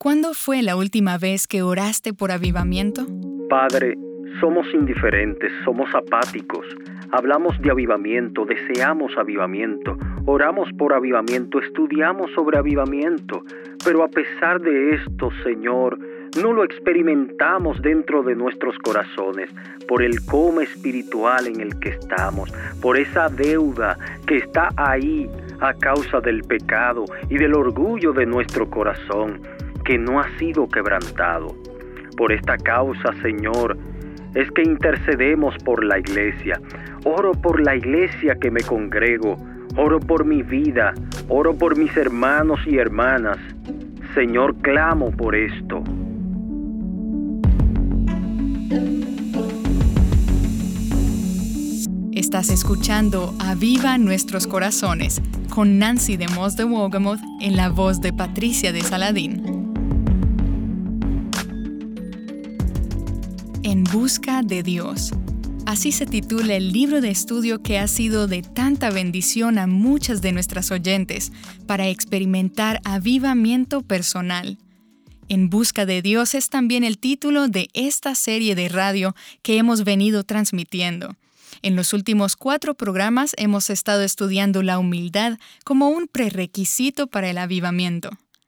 ¿Cuándo fue la última vez que oraste por avivamiento? Padre, somos indiferentes, somos apáticos. Hablamos de avivamiento, deseamos avivamiento, oramos por avivamiento, estudiamos sobre avivamiento, pero a pesar de esto, Señor, no lo experimentamos dentro de nuestros corazones por el coma espiritual en el que estamos, por esa deuda que está ahí a causa del pecado y del orgullo de nuestro corazón que no ha sido quebrantado. Por esta causa, Señor, es que intercedemos por la iglesia. Oro por la iglesia que me congrego, oro por mi vida, oro por mis hermanos y hermanas. Señor, clamo por esto. Estás escuchando Aviva Nuestros Corazones con Nancy DeMoss de Wolgemuth en la voz de Patricia de Saladín. En busca de Dios. Así se titula el libro de estudio que ha sido de tanta bendición a muchas de nuestras oyentes para experimentar avivamiento personal. En busca de Dios es también el título de esta serie de radio que hemos venido transmitiendo. En los últimos 4 programas hemos estado estudiando la humildad como un prerequisito para el avivamiento.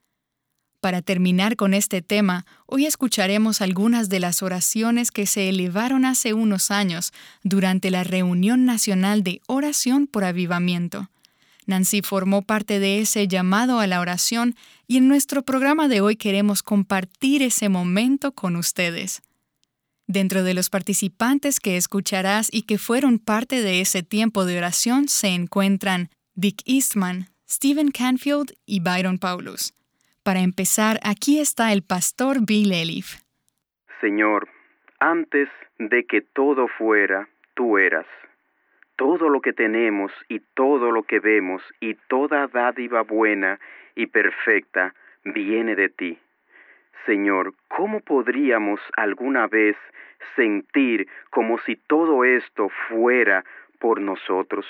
Para terminar con este tema, hoy escucharemos algunas de las oraciones que se elevaron hace unos años durante la Reunión Nacional de Oración por Avivamiento. Nancy formó parte de ese llamado a la oración y en nuestro programa de hoy queremos compartir ese momento con ustedes. Dentro de los participantes que escucharás y que fueron parte de ese tiempo de oración se encuentran Dick Eastman, Stephen Canfield y Byron Paulus. Para empezar, aquí está el pastor Bill Elif. Señor, antes de que todo fuera, tú eras. Todo lo que tenemos y todo lo que vemos y toda dádiva buena y perfecta viene de ti. Señor, ¿cómo podríamos alguna vez sentir como si todo esto fuera por nosotros?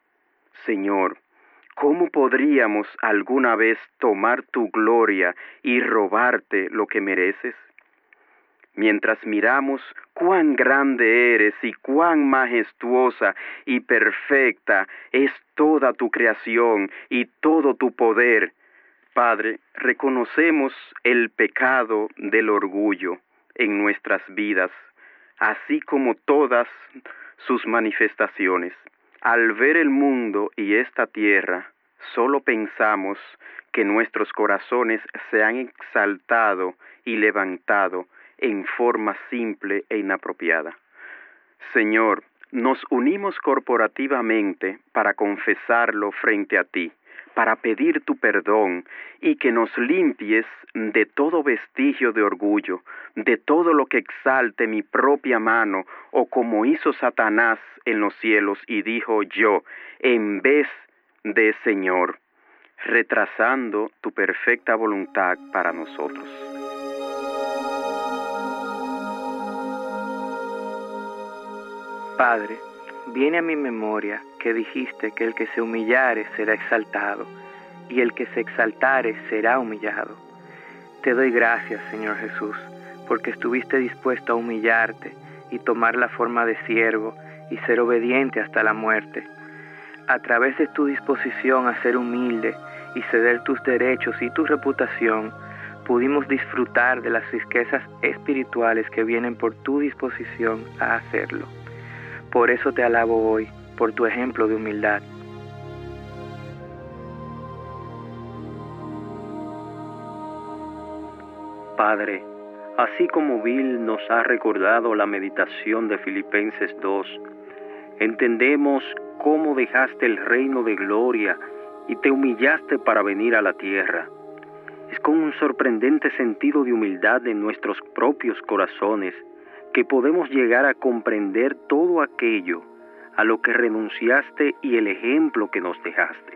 Señor, ¿cómo podríamos alguna vez tomar tu gloria y robarte lo que mereces? Mientras miramos cuán grande eres y cuán majestuosa y perfecta es toda tu creación y todo tu poder, Padre, reconocemos el pecado del orgullo en nuestras vidas, así como todas sus manifestaciones. Al ver el mundo y esta tierra, solo pensamos que nuestros corazones se han exaltado y levantado en forma simple e inapropiada. Señor, nos unimos corporativamente para confesarlo frente a ti, para pedir tu perdón y que nos limpies de todo vestigio de orgullo, de todo lo que exalte mi propia mano o como hizo Satanás en los cielos y dijo yo, en vez de Señor, retrasando tu perfecta voluntad para nosotros. Padre, viene a mi memoria que dijiste que el que se humillare será exaltado, y el que se exaltare será humillado. Te doy gracias, Señor Jesús, porque estuviste dispuesto a humillarte y tomar la forma de siervo y ser obediente hasta la muerte. A través de tu disposición a ser humilde y ceder tus derechos y tu reputación, pudimos disfrutar de las riquezas espirituales que vienen por tu disposición a hacerlo. Por eso te alabo hoy, por tu ejemplo de humildad. Padre, así como Bill nos ha recordado la meditación de Filipenses 2, entendemos cómo dejaste el reino de gloria y te humillaste para venir a la tierra. Es con un sorprendente sentido de humildad en nuestros propios corazones que podemos llegar a comprender todo aquello a lo que renunciaste y el ejemplo que nos dejaste.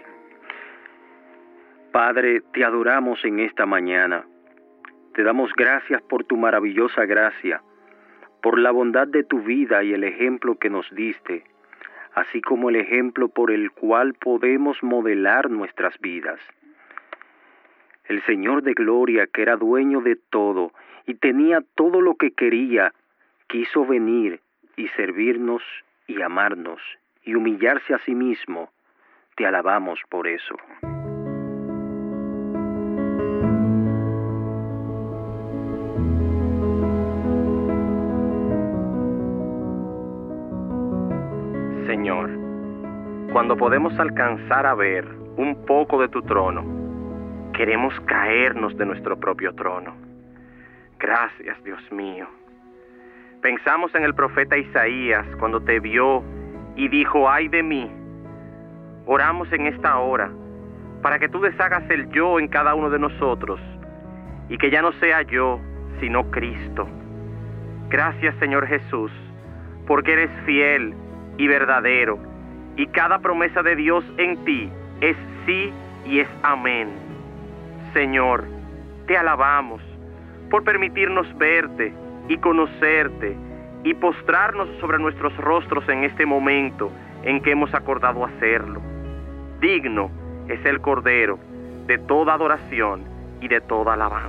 Padre, te adoramos en esta mañana. Te damos gracias por tu maravillosa gracia, por la bondad de tu vida y el ejemplo que nos diste, así como el ejemplo por el cual podemos modelar nuestras vidas. El Señor de gloria, que era dueño de todo y tenía todo lo que quería, quiso venir y servirnos y amarnos y humillarse a sí mismo. Te alabamos por eso. Señor, cuando podemos alcanzar a ver un poco de tu trono, queremos caernos de nuestro propio trono. Gracias, Dios mío. Pensamos en el profeta Isaías cuando te vio y dijo: ¡ay de mí! Oramos en esta hora para que tú deshagas el yo en cada uno de nosotros y que ya no sea yo, sino Cristo. Gracias, Señor Jesús, porque eres fiel y verdadero, y cada promesa de Dios en ti es sí y es amén. Señor, te alabamos por permitirnos verte y conocerte y postrarnos sobre nuestros rostros en este momento en que hemos acordado hacerlo. Digno es el Cordero de toda adoración y de toda alabanza.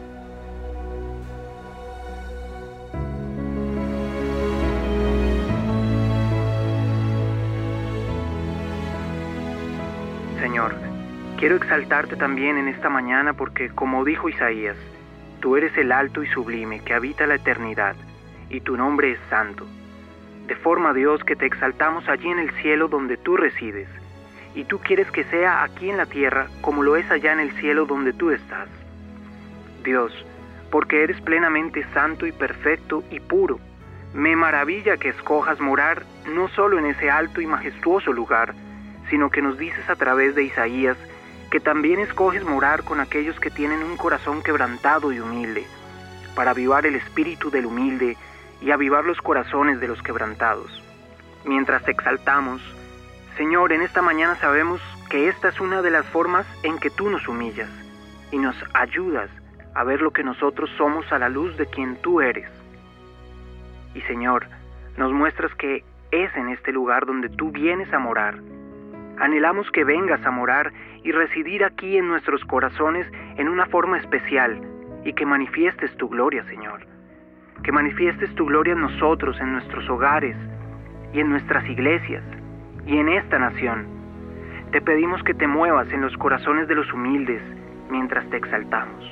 Señor, quiero exaltarte también en esta mañana porque, como dijo Isaías, tú eres el alto y sublime que habita la eternidad, y tu nombre es santo. De forma, Dios, que te exaltamos allí en el cielo donde tú resides, y tú quieres que sea aquí en la tierra como lo es allá en el cielo donde tú estás. Dios, porque eres plenamente santo y perfecto y puro, me maravilla que escojas morar no solo en ese alto y majestuoso lugar, sino que nos dices a través de Isaías que también escoges morar con aquellos que tienen un corazón quebrantado y humilde, para avivar el espíritu del humilde y avivar los corazones de los quebrantados. Mientras te exaltamos, Señor, en esta mañana sabemos que esta es una de las formas en que tú nos humillas y nos ayudas a ver lo que nosotros somos a la luz de quien tú eres. Y Señor, nos muestras que es en este lugar donde tú vienes a morar. Anhelamos que vengas a morar y residir aquí en nuestros corazones en una forma especial y que manifiestes tu gloria, Señor. Que manifiestes tu gloria en nosotros, en nuestros hogares y en nuestras iglesias y en esta nación. Te pedimos que te muevas en los corazones de los humildes mientras te exaltamos.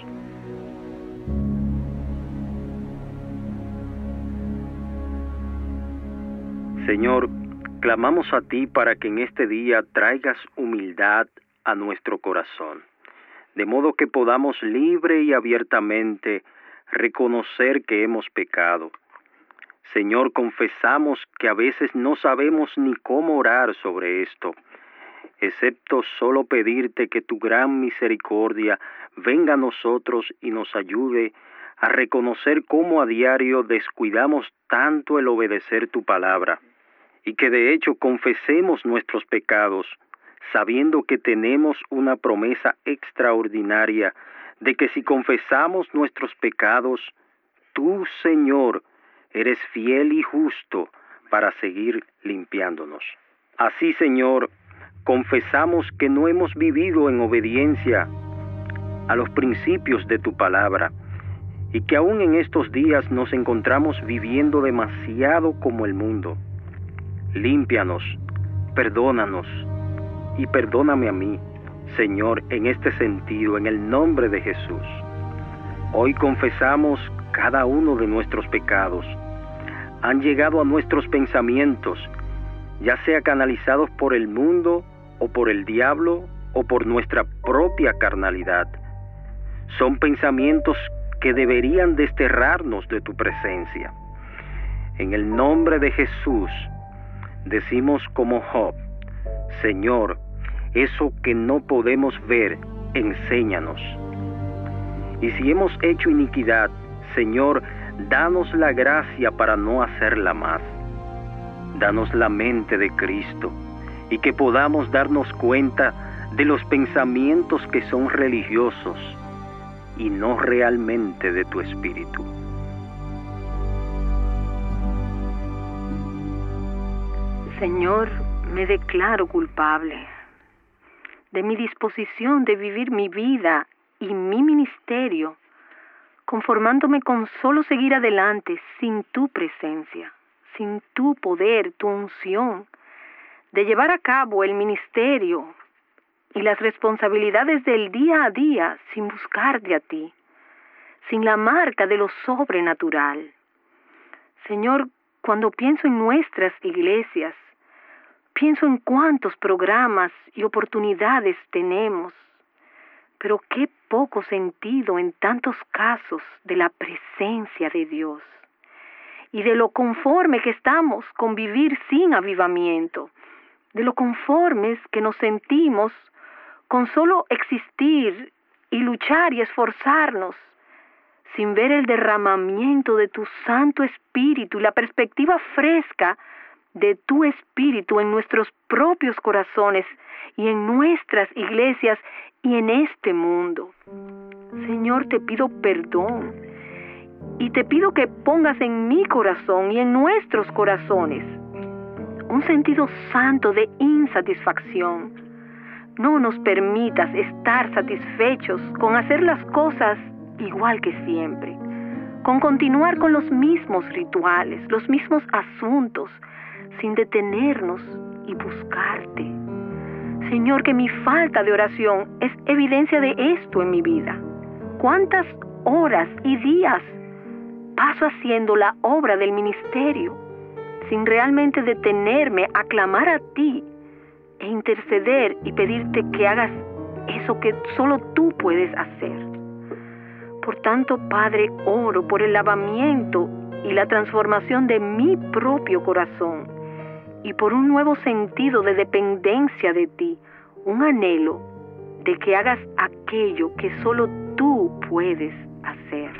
Señor, clamamos a ti para que en este día traigas humildad a nuestro corazón, de modo que podamos libre y abiertamente reconocer que hemos pecado. Señor, confesamos que a veces no sabemos ni cómo orar sobre esto, excepto solo pedirte que tu gran misericordia venga a nosotros y nos ayude a reconocer cómo a diario descuidamos tanto el obedecer tu palabra, y que de hecho confesemos nuestros pecados, sabiendo que tenemos una promesa extraordinaria de que si confesamos nuestros pecados, tú, Señor, eres fiel y justo para seguir limpiándonos. Así, Señor, confesamos que no hemos vivido en obediencia a los principios de tu palabra y que aún en estos días nos encontramos viviendo demasiado como el mundo. Límpianos, perdónanos y perdóname a mí, Señor, en este sentido, en el nombre de Jesús. Hoy confesamos cada uno de nuestros pecados. Han llegado a nuestros pensamientos, ya sea canalizados por el mundo o por el diablo o por nuestra propia carnalidad. Son pensamientos que deberían desterrarnos de tu presencia. En el nombre de Jesús, decimos como Job: Señor, eso que no podemos ver, enséñanos. Y si hemos hecho iniquidad, Señor, danos la gracia para no hacerla más. Danos la mente de Cristo y que podamos darnos cuenta de los pensamientos que son religiosos y no realmente de tu Espíritu. Señor, me declaro culpable de mi disposición de vivir mi vida y mi ministerio, conformándome con solo seguir adelante sin tu presencia, sin tu poder, tu unción, de llevar a cabo el ministerio y las responsabilidades del día a día sin buscarte a ti, sin la marca de lo sobrenatural. Señor, cuando pienso en nuestras iglesias, pienso en cuántos programas y oportunidades tenemos, pero qué poco sentido en tantos casos de la presencia de Dios y de lo conforme que estamos con vivir sin avivamiento, de lo conformes que nos sentimos con solo existir y luchar y esforzarnos, sin ver el derramamiento de tu Santo Espíritu y la perspectiva fresca de tu Espíritu en nuestros propios corazones y en nuestras iglesias y en este mundo. Señor, te pido perdón y te pido que pongas en mi corazón y en nuestros corazones un sentido santo de insatisfacción. No nos permitas estar satisfechos con hacer las cosas igual que siempre, con continuar con los mismos rituales, los mismos asuntos, sin detenernos y buscarte. Señor, que mi falta de oración es evidencia de esto en mi vida. ¿Cuántas horas y días paso haciendo la obra del ministerio sin realmente detenerme a clamar a ti e interceder y pedirte que hagas eso que solo tú puedes hacer? Por tanto, Padre, oro por el lavamiento y la transformación de mi propio corazón y por un nuevo sentido de dependencia de ti, un anhelo de que hagas aquello que solo tú puedes hacer.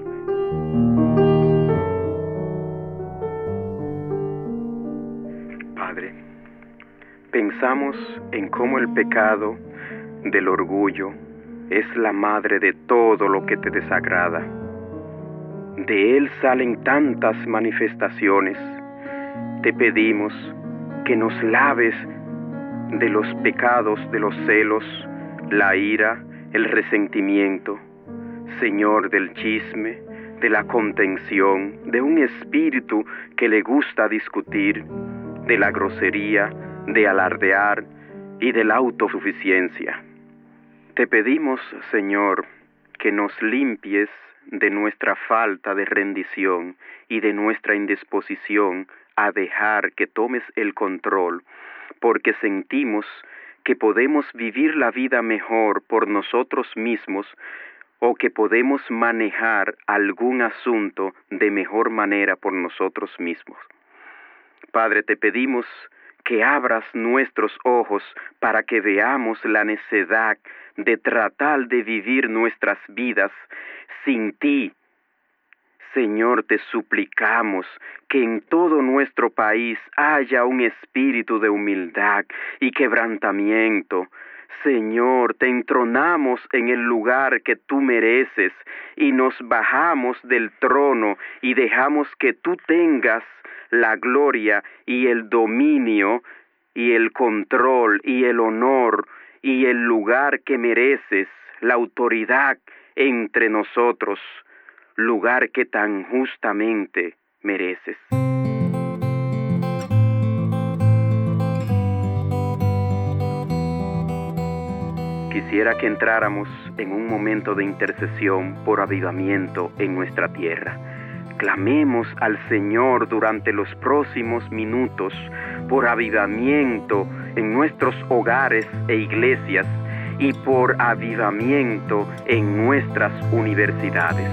Padre, pensamos en cómo el pecado del orgullo es la madre de todo lo que te desagrada. De él salen tantas manifestaciones. Te pedimos que nos laves de los pecados de los celos, la ira, el resentimiento, Señor, del chisme, de la contención, de un espíritu que le gusta discutir, de la grosería, de alardear y de la autosuficiencia. Te pedimos, Señor, que nos limpies de nuestra falta de rendición y de nuestra indisposición a dejar que tomes el control, porque sentimos que podemos vivir la vida mejor por nosotros mismos o que podemos manejar algún asunto de mejor manera por nosotros mismos. Padre, te pedimos que abras nuestros ojos para que veamos la necedad de tratar de vivir nuestras vidas sin ti. Señor, te suplicamos que en todo nuestro país haya un espíritu de humildad y quebrantamiento. Señor, te entronamos en el lugar que tú mereces y nos bajamos del trono y dejamos que tú tengas la gloria y el dominio y el control y el honor y el lugar que mereces, la autoridad entre nosotros, lugar que tan justamente mereces. Quisiera que entráramos en un momento de intercesión por avivamiento en nuestra tierra. Clamemos al Señor durante los próximos minutos por avivamiento en nuestros hogares e iglesias y por avivamiento en nuestras universidades.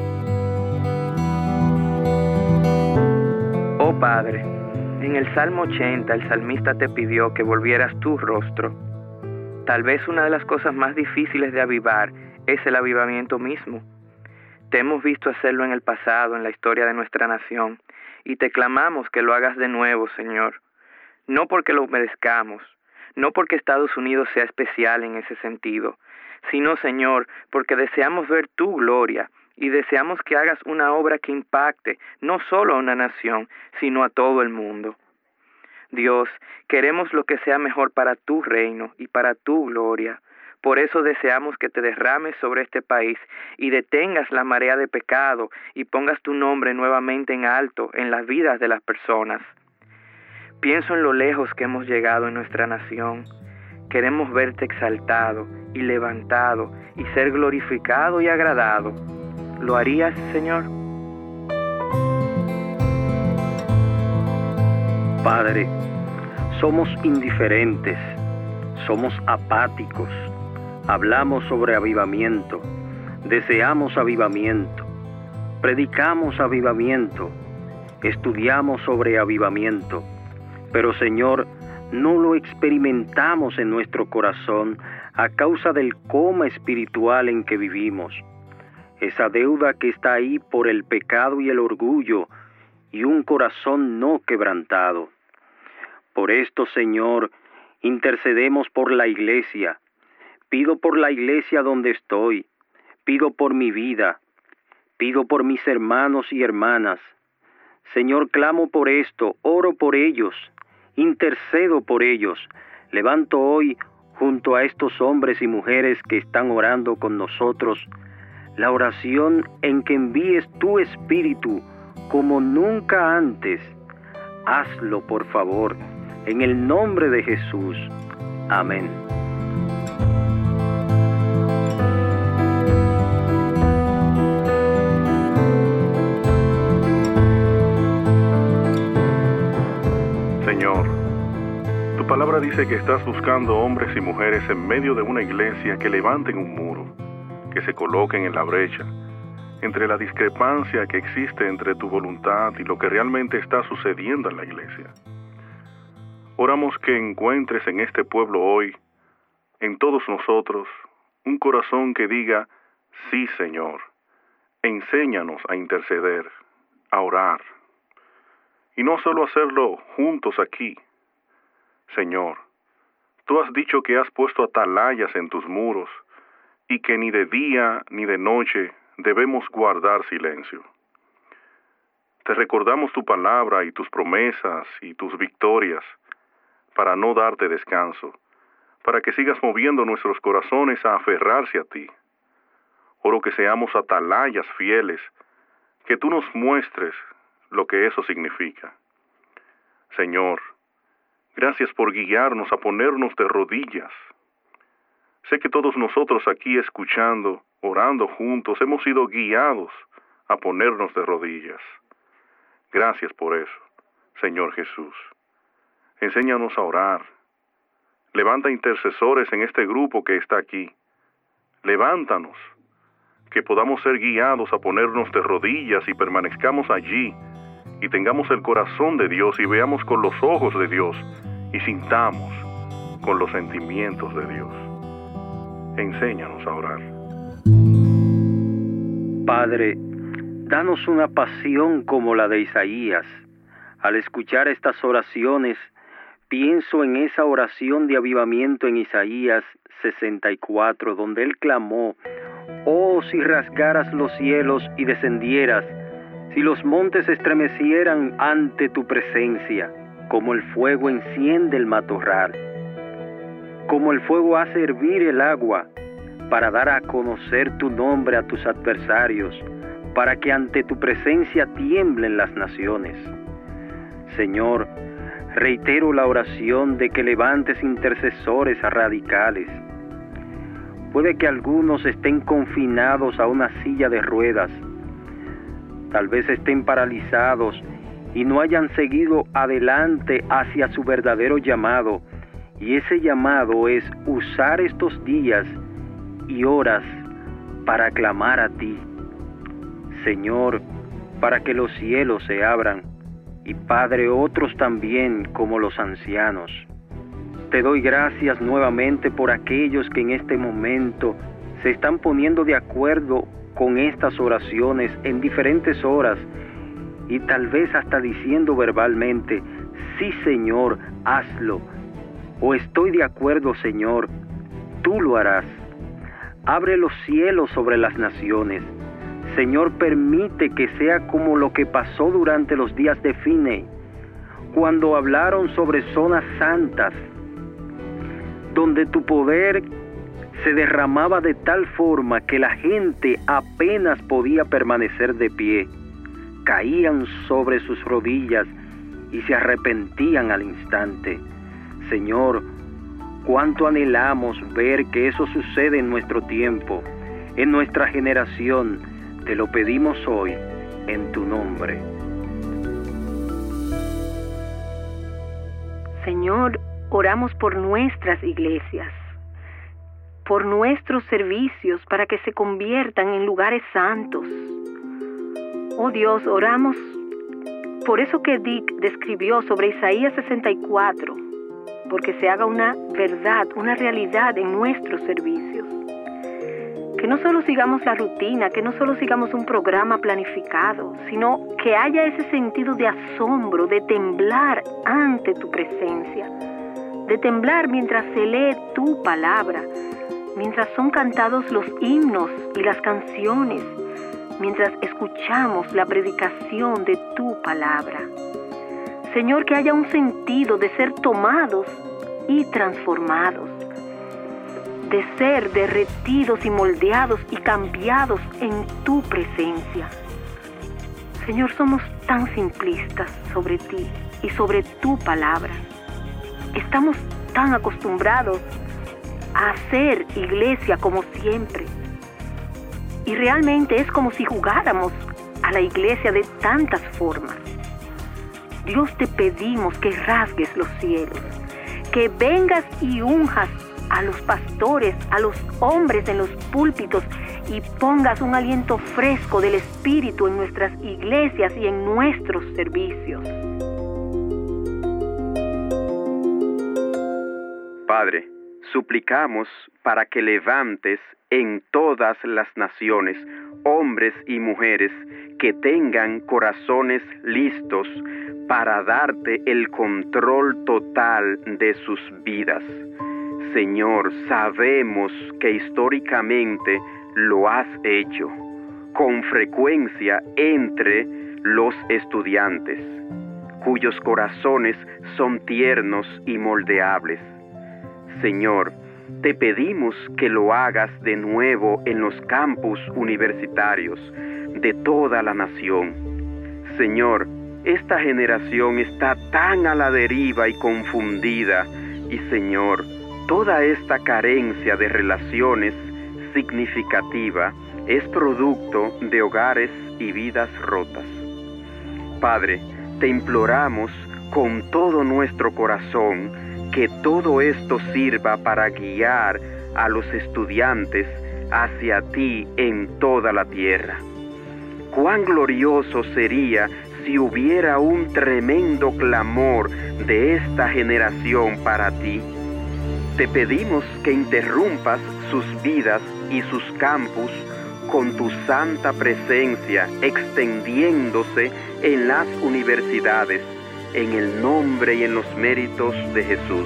Oh Padre, en el Salmo 80 el salmista te pidió que volvieras tu rostro. Tal vez una de las cosas más difíciles de avivar es el avivamiento mismo. Te hemos visto hacerlo en el pasado, en la historia de nuestra nación, y te clamamos que lo hagas de nuevo, Señor. No porque lo merezcamos, no porque Estados Unidos sea especial en ese sentido, sino, Señor, porque deseamos ver tu gloria y deseamos que hagas una obra que impacte no solo a una nación, sino a todo el mundo. Dios, queremos lo que sea mejor para tu reino y para tu gloria. Por eso deseamos que te derrames sobre este país y detengas la marea de pecado y pongas tu nombre nuevamente en alto en las vidas de las personas. Pienso en lo lejos que hemos llegado en nuestra nación. Queremos verte exaltado y levantado y ser glorificado y agradado. ¿Lo harías, Señor? Padre, somos indiferentes, somos apáticos, hablamos sobre avivamiento, deseamos avivamiento, predicamos avivamiento, estudiamos sobre avivamiento, pero Señor, no lo experimentamos en nuestro corazón a causa del coma espiritual en que vivimos. Esa deuda que está ahí por el pecado y el orgullo y un corazón no quebrantado. Por esto, Señor, intercedemos por la iglesia. Pido por la iglesia donde estoy. Pido por mi vida. Pido por mis hermanos y hermanas. Señor, clamo por esto, oro por ellos, intercedo por ellos. Levanto hoy, junto a estos hombres y mujeres que están orando con nosotros, la oración en que envíes tu Espíritu como nunca antes. Hazlo, por favor, en el nombre de Jesús. Amén. Señor, tu palabra dice que estás buscando hombres y mujeres en medio de una iglesia que levanten un muro, que se coloquen en la brecha, entre la discrepancia que existe entre tu voluntad y lo que realmente está sucediendo en la iglesia. Oramos que encuentres en este pueblo hoy, en todos nosotros, un corazón que diga, sí, Señor, enséñanos a interceder, a orar. Y no solo hacerlo juntos aquí. Señor, tú has dicho que has puesto atalayas en tus muros y que ni de día ni de noche debemos guardar silencio. Te recordamos tu palabra y tus promesas y tus victorias para no darte descanso, para que sigas moviendo nuestros corazones a aferrarse a ti. Oro que seamos atalayas fieles, que tú nos muestres lo que eso significa. Señor, gracias por guiarnos a ponernos de rodillas. Sé que todos nosotros aquí escuchando, orando juntos, hemos sido guiados a ponernos de rodillas. Gracias por eso, Señor Jesús. Enséñanos a orar. Levanta intercesores en este grupo que está aquí. Levántanos, que podamos ser guiados a ponernos de rodillas y permanezcamos allí y tengamos el corazón de Dios y veamos con los ojos de Dios y sintamos con los sentimientos de Dios. Enséñanos a orar. Padre, danos una pasión como la de Isaías. Al escuchar estas oraciones, pienso en esa oración de avivamiento en Isaías 64, donde él clamó, «Oh, si rasgaras los cielos y descendieras, si los montes estremecieran ante tu presencia, como el fuego enciende el matorral, como el fuego hace hervir el agua, para dar a conocer tu nombre a tus adversarios, para que ante tu presencia tiemblen las naciones». Señor, reitero la oración de que levantes intercesores radicales. Puede que algunos estén confinados a una silla de ruedas, tal vez estén paralizados y no hayan seguido adelante hacia su verdadero llamado, y ese llamado es usar estos días y horas para clamar a ti, Señor, para que los cielos se abran, y Padre, otros también como los ancianos. Te doy gracias nuevamente por aquellos que en este momento se están poniendo de acuerdo con estas oraciones en diferentes horas y tal vez hasta diciendo verbalmente, sí Señor, hazlo, o estoy de acuerdo Señor, tú lo harás. Abre los cielos sobre las naciones. Señor, permite que sea como lo que pasó durante los días de Finney, cuando hablaron sobre zonas santas, donde tu poder se derramaba de tal forma que la gente apenas podía permanecer de pie. Caían sobre sus rodillas y se arrepentían al instante. Señor, cuánto anhelamos ver que eso sucede en nuestro tiempo, en nuestra generación. Te lo pedimos hoy, en tu nombre. Señor, oramos por nuestras iglesias, por nuestros servicios para que se conviertan en lugares santos. Oh Dios, oramos por eso que Dick describió sobre Isaías 64, porque se haga una verdad, una realidad en nuestros servicios. Que no solo sigamos la rutina, que no solo sigamos un programa planificado, sino que haya ese sentido de asombro, de temblar ante tu presencia, de temblar mientras se lee tu palabra, mientras son cantados los himnos y las canciones, mientras escuchamos la predicación de tu palabra. Señor, que haya un sentido de ser tomados y transformados, de ser derretidos y moldeados y cambiados en tu presencia. Señor, somos tan simplistas sobre ti y sobre tu palabra. Estamos tan acostumbrados a hacer iglesia como siempre. Y realmente es como si jugáramos a la iglesia de tantas formas. Dios, te pedimos que rasgues los cielos, que vengas y unjas a los pastores, a los hombres en los púlpitos y pongas un aliento fresco del Espíritu en nuestras iglesias y en nuestros servicios. Padre, suplicamos para que levantes en todas las naciones hombres y mujeres que tengan corazones listos para darte el control total de sus vidas. Señor, sabemos que históricamente lo has hecho, con frecuencia entre los estudiantes, cuyos corazones son tiernos y moldeables. Señor, te pedimos que lo hagas de nuevo en los campus universitarios de toda la nación. Señor, esta generación está tan a la deriva y confundida, y Señor, toda esta carencia de relaciones significativa es producto de hogares y vidas rotas. Padre, te imploramos con todo nuestro corazón que todo esto sirva para guiar a los estudiantes hacia ti en toda la tierra. Cuán glorioso sería si hubiera un tremendo clamor de esta generación para ti. Te pedimos que interrumpas sus vidas y sus campus con tu santa presencia extendiéndose en las universidades, en el nombre y en los méritos de Jesús.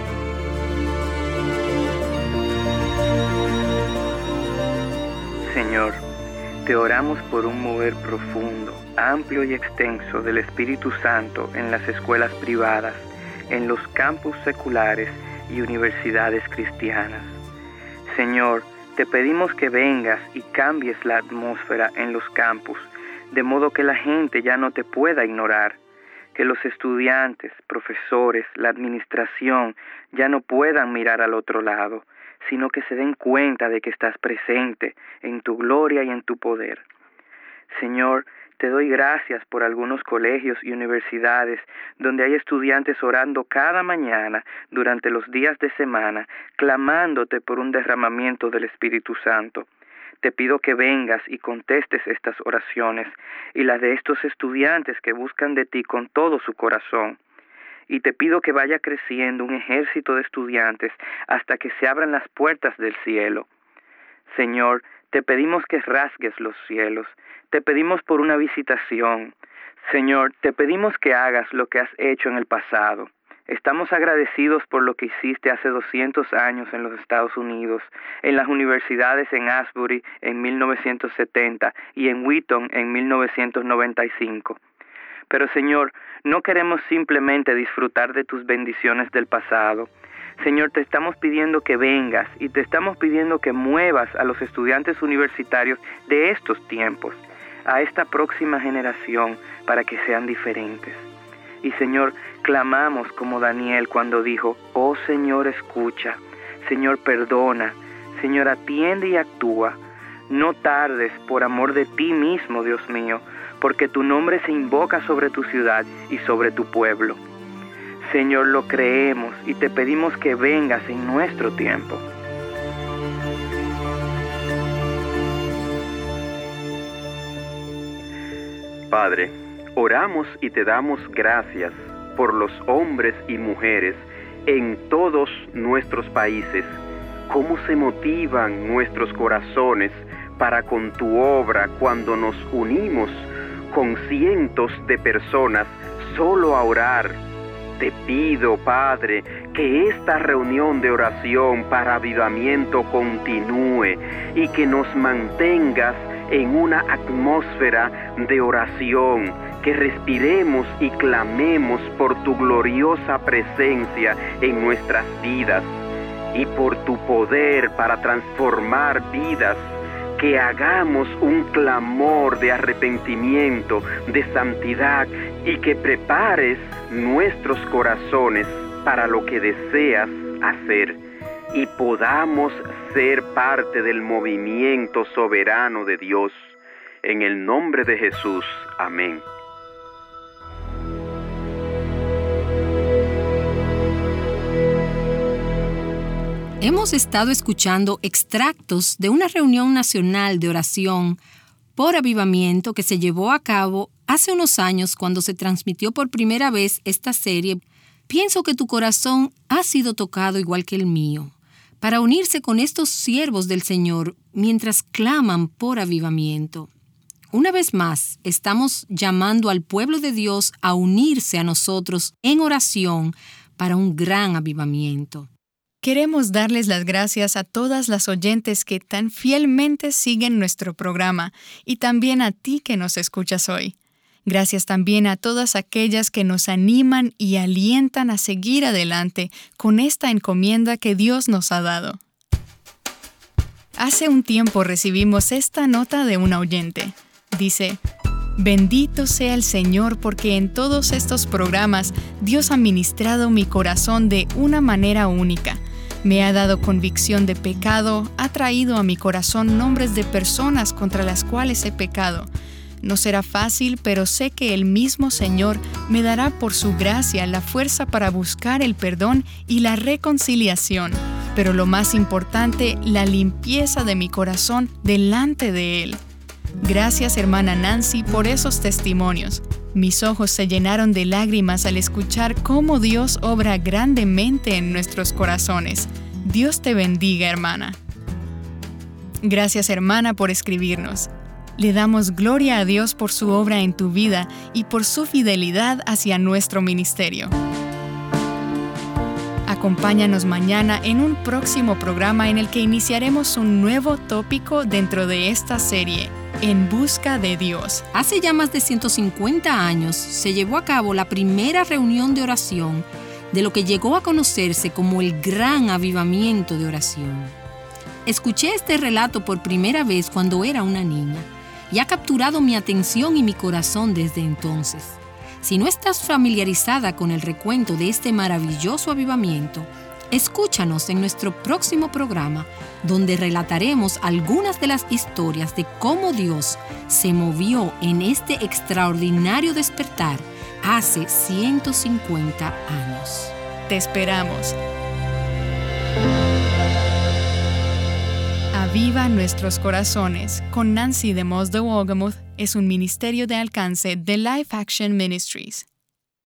Señor, te oramos por un mover profundo, amplio y extenso del Espíritu Santo en las escuelas privadas, en los campus seculares y universidades cristianas. Señor, te pedimos que vengas y cambies la atmósfera en los campus, de modo que la gente ya no te pueda ignorar, que los estudiantes, profesores, la administración ya no puedan mirar al otro lado, sino que se den cuenta de que estás presente en tu gloria y en tu poder. Señor, te doy gracias por algunos colegios y universidades donde hay estudiantes orando cada mañana durante los días de semana, clamándote por un derramamiento del Espíritu Santo. Te pido que vengas y contestes estas oraciones y las de estos estudiantes que buscan de ti con todo su corazón. Y te pido que vaya creciendo un ejército de estudiantes hasta que se abran las puertas del cielo. Señor, te pedimos que rasgues los cielos. Te pedimos por una visitación. Señor, te pedimos que hagas lo que has hecho en el pasado. Estamos agradecidos por lo que hiciste hace 200 años en los Estados Unidos, en las universidades en Asbury en 1970 y en Wheaton en 1995. Pero Señor, no queremos simplemente disfrutar de tus bendiciones del pasado, Señor, te estamos pidiendo que vengas y te estamos pidiendo que muevas a los estudiantes universitarios de estos tiempos, a esta próxima generación, para que sean diferentes. Y Señor, clamamos como Daniel cuando dijo: oh Señor, escucha, Señor, perdona, Señor, atiende y actúa. No tardes por amor de ti mismo, Dios mío, porque tu nombre se invoca sobre tu ciudad y sobre tu pueblo. Señor, lo creemos y te pedimos que vengas en nuestro tiempo. Padre, oramos y te damos gracias por los hombres y mujeres en todos nuestros países. Cómo se motivan nuestros corazones para con tu obra cuando nos unimos con cientos de personas solo a orar. Te pido, Padre, que esta reunión de oración para avivamiento continúe y que nos mantengas en una atmósfera de oración, que respiremos y clamemos por tu gloriosa presencia en nuestras vidas y por tu poder para transformar vidas, que hagamos un clamor de arrepentimiento, de santidad, y que prepares nuestros corazones para lo que deseas hacer y podamos ser parte del movimiento soberano de Dios. En el nombre de Jesús. Amén. Hemos estado escuchando extractos de una reunión nacional de oración por avivamiento que se llevó a cabo hace unos años cuando se transmitió por primera vez esta serie. Pienso que tu corazón ha sido tocado igual que el mío, para unirse con estos siervos del Señor mientras claman por avivamiento. Una vez más, estamos llamando al pueblo de Dios a unirse a nosotros en oración para un gran avivamiento. Queremos darles las gracias a todas las oyentes que tan fielmente siguen nuestro programa y también a ti que nos escuchas hoy. Gracias también a todas aquellas que nos animan y alientan a seguir adelante con esta encomienda que Dios nos ha dado. Hace un tiempo recibimos esta nota de un oyente. Dice: bendito sea el Señor porque en todos estos programas Dios ha ministrado mi corazón de una manera única. Me ha dado convicción de pecado, ha traído a mi corazón nombres de personas contra las cuales he pecado. No será fácil, pero sé que el mismo Señor me dará por su gracia la fuerza para buscar el perdón y la reconciliación. Pero lo más importante, la limpieza de mi corazón delante de Él. Gracias, hermana Nancy, por esos testimonios. Mis ojos se llenaron de lágrimas al escuchar cómo Dios obra grandemente en nuestros corazones. Dios te bendiga, hermana. Gracias, hermana, por escribirnos. Le damos gloria a Dios por su obra en tu vida y por su fidelidad hacia nuestro ministerio. Acompáñanos mañana en un próximo programa en el que iniciaremos un nuevo tópico dentro de esta serie, En Busca de Dios. Hace ya más de 150 años se llevó a cabo la primera reunión de oración de lo que llegó a conocerse como el Gran Avivamiento de Oración. Escuché este relato por primera vez cuando era una niña y ha capturado mi atención y mi corazón desde entonces. Si no estás familiarizada con el recuento de este maravilloso avivamiento, escúchanos en nuestro próximo programa, donde relataremos algunas de las historias de cómo Dios se movió en este extraordinario despertar hace 150 años. Te esperamos. Aviva nuestros corazones con Nancy DeMoss de Wolgemuth es un ministerio de alcance de Life Action Ministries.